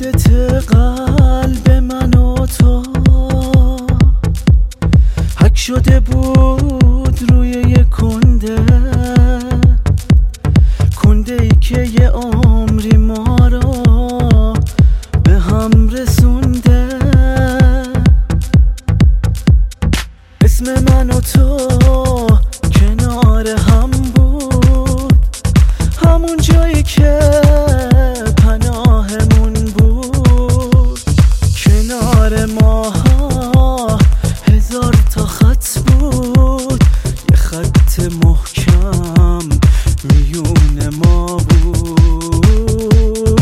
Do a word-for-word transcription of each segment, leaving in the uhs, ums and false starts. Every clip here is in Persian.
یادت قلب من و تو حک شده بود روی یه کنده، کنده ای که یه عمری ما رو به هم رسونده. اسم من و تو کنار هم بود، همون جایی که پناهمون بود. کنار ماها هزار تا خط بود، یه خط محکم میون ما بود.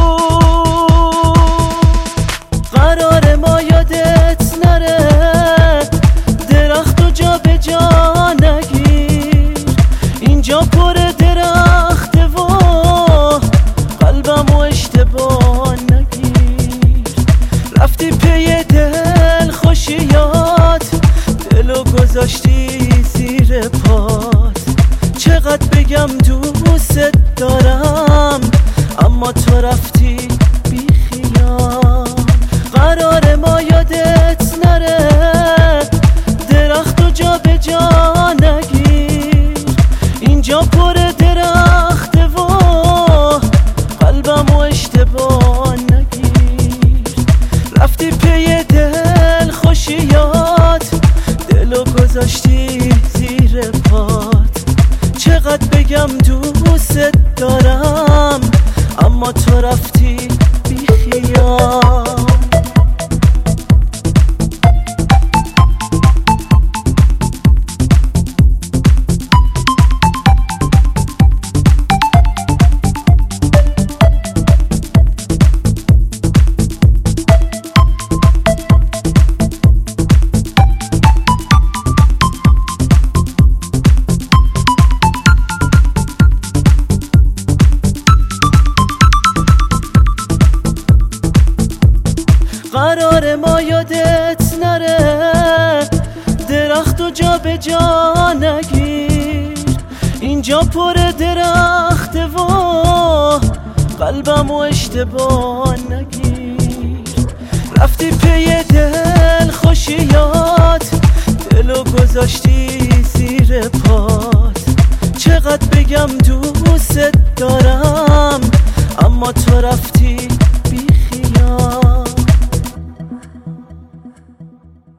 قرار ما یادت نره، درخت و جا به جا نگیر، اینجا پر درخته و قلبم و اشتباه نگیر. رفتی پی دل خوشیات، دلو گذاشتی زیر پات. چقدر بگم دوست دارم اما تو رفتی بی خیال. قرار ما یادت نره، درخت و جا به جا نگیر، اینجا پر درخته و قلبم و اشتباه نگیر. رفتی پی دل خوشیات، دلو گذاشتی زیر پات. چقدر بگم دوست دارم اما تو رفتی بی خیال. قرار ما یادت نره، درخت و جا به جا نگیر، اینجا پر درخته و قلبم و اشتباه نگیر. رفتی پی دل خوشیات، دلو گذاشتی زیر پات. چقدر بگم دوست دارم اما تو رفتی بی خیال.